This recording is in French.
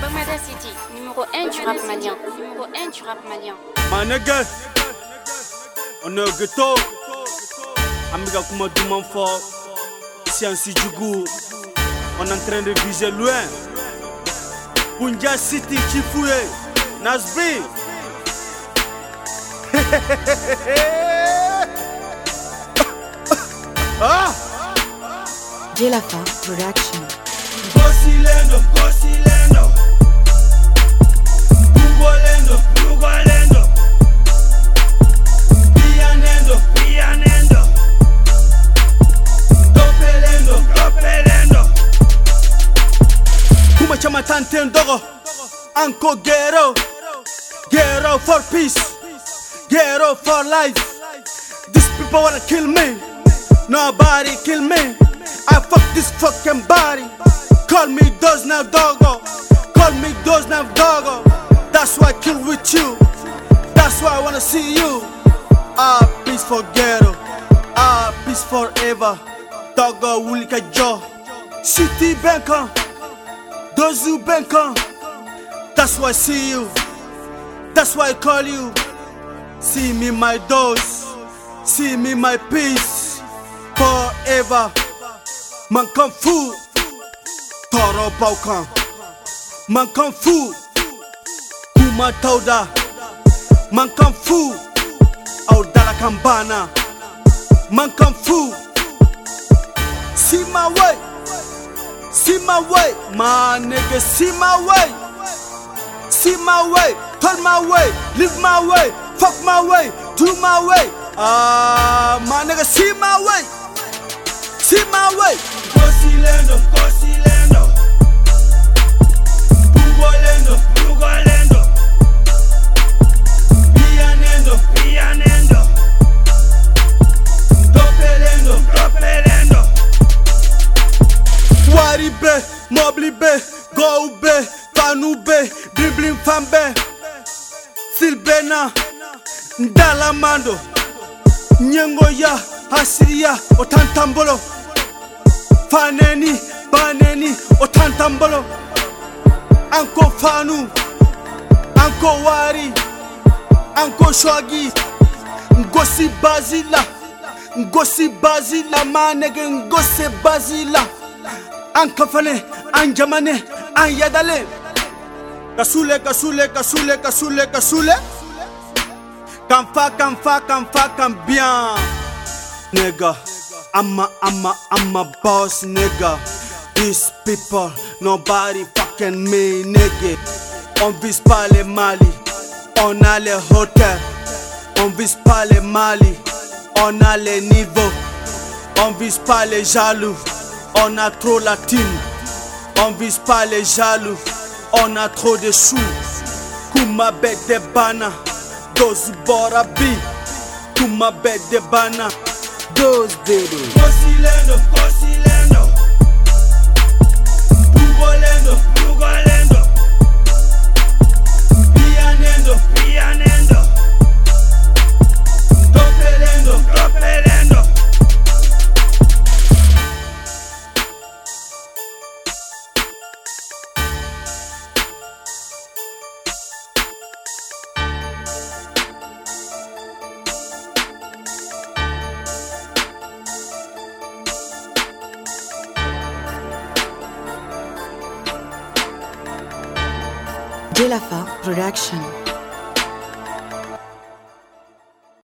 Golmada City, numéro 1 du rap malien. Numéro 1 du rap malien. My nigga, on est au ghetto. Amiga kuma duman fort. Sciences du goût. On est en train de viser loin. Punja City, Chifouye, Nasby. Ah! Jelafa Production. Gosilendo, Gosilendo. Bugolendo, Bugolendo. Pianendo, Pianendo. Dopelendo, Dopelendo. Kuma chama tante ndogo. Anko ghetto. Ghetto for peace. Ghetto for life. These people wanna kill me. Nobody kill me. I fuck this fucking body. Call me those now doggo. Call me those now doggo. That's why I kill with you. That's why I wanna see you. Ah, peace for ghetto. Ah, peace forever. Doggo wulika jo. City banker. Those who banker. That's why I see you. That's why I call you. See me my dose. See me my peace. Forever. Man kung fu. Toro Baukan. Man kung fu. Kuma Tauda. Man kung fu. Audala Kambana. Man kung fu. See my way. See my way. My nigga, see my way. See my way. Turn my way. Live my way. Fuck my way. Do my way. My nigga, see my way. See my way. Gosilendo, Gosilendo. Bugolendo, Bugolendo. Pianendo, Pianendo. Dopelendo, Dopelendo. Waribe, Moblibe, Goube, Panube, Dribbling Fambe, Silbena, Ndalamando, Nyengoya, Asiria, Otantambolo. Faneni, Baneni, Otantambolo. Anko Fanu, Anko Wari, Anko Shwagi, Ngosi Bazila, Ngosi Bazila, manege Ngosi Bazila. Ankafane, Anjamane, Anyadale. Kasule, Kasule, Kasule, Kasule, Kasule. Kamfa, Kamfa, Kamfa, Kambian. Nigga. I'm a boss nigga. These people, nobody fucking me nigga. On vise pas les Mali, on a les hôtels. On vise pas les Mali, on a les niveaux. On vise pas les jaloux, on a trop la team. On vise pas les jaloux, on a trop de sous. Kuma bête de bana, dos borabi. Kuma bête de bana. Those baby. Gosilendo, Gosilendo. Bugolendo, Bugolendo. Pianendo, Pianendo. Dopelendo, Dopelendo. Jelafa Production.